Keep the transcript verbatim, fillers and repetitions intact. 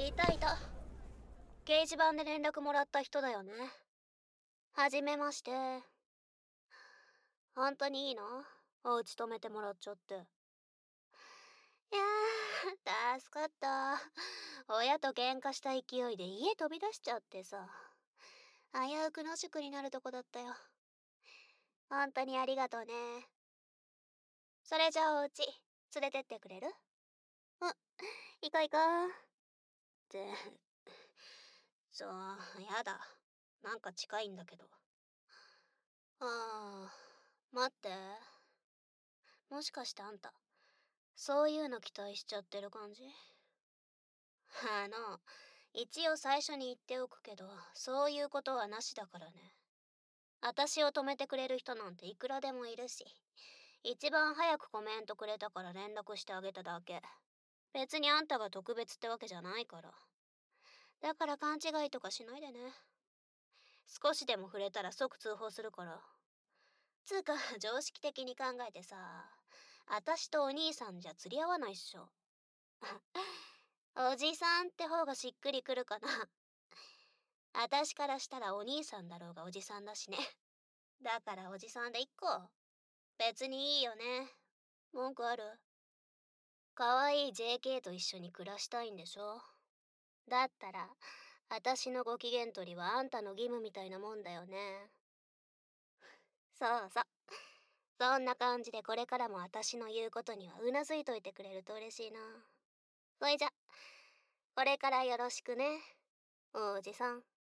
いたいた。掲示板で連絡もらった人だよね。はじめまして。本当にいいの？お家泊めてもらっちゃって。いやー、助かった。親と喧嘩した勢いで家飛び出しちゃってさ。危うく野宿になるとこだったよ。本当にありがとうね。それじゃあお家、連れてってくれる？うん、行こう行こう。って、そう、やだ。なんか近いんだけど。あー、待って。もしかしてあんた、そういうの期待しちゃってる感じ？あの、一応最初に言っておくけど、そういうことはなしだからね。私を止めてくれる人なんていくらでもいるし、一番早くコメントくれたから連絡してあげただけ。別にあんたが特別ってわけじゃないから。だから勘違いとかしないでね。少しでも触れたら即通報するから。つうか、常識的に考えてさ、私とお兄さんじゃ釣り合わないっしょ。おじさんって方がしっくりくるかな。私からしたらお兄さんだろうがおじさんだしね。だからおじさんで一個。別にいいよね。文句ある？可愛い ジェーケー と一緒に暮らしたいんでしょ？だったら、私のご機嫌取りはあんたの義務みたいなもんだよね。そうそう。そんな感じでこれからも私の言うことにはうなずいといてくれると嬉しいな。それじゃ、これからよろしくね、おじさん。